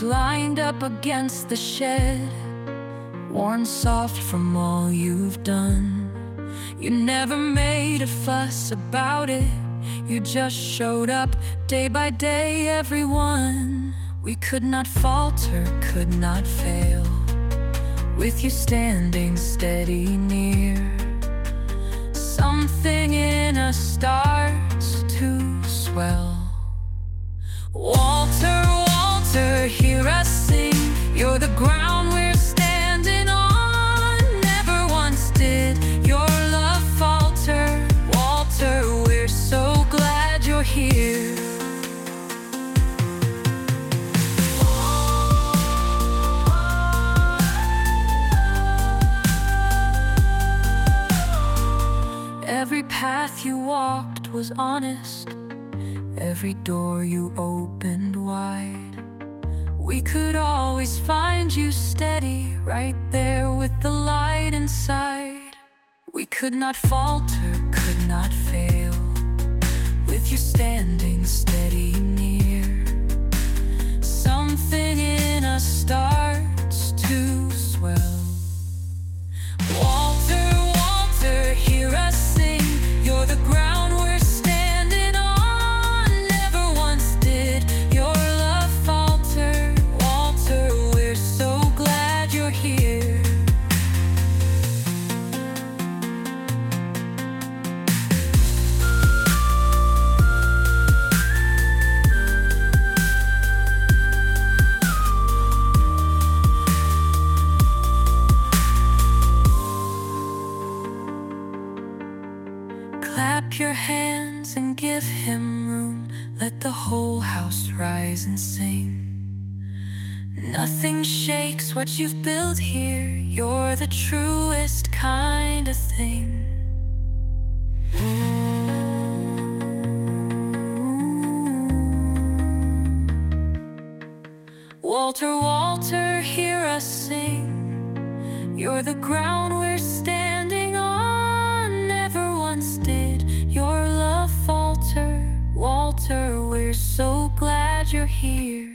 lined up against the shed, worn soft from all you've done. You never made a fuss about it, you just showed up day by day, everyone. We could not falter, could not fail, with you standing steady near. Something in us starts to swell. Walter, Walter, hear us sing. You're the ground we're standing on. Never once did your love falter. Walter, we're so glad you're here. Every path you walked was honest, every door you opened wide. We could always find you steady, right there with the light inside. We could not falter, could not fail, with you standing steady near. Something in us starts to swell. Walter, Walter, hear us sing. You're the ground we're standing on. Never once did your love falter. Walter, we're so glad you're here. Clap your hands and give him room. Let the whole house rise and sing. Nothing shakes what you've built here. You're the truest kind of thing. Walter, Walter, hear us sing. You're the ground we're standing on. Never once did your love falter. Walter, we're so glad you're here.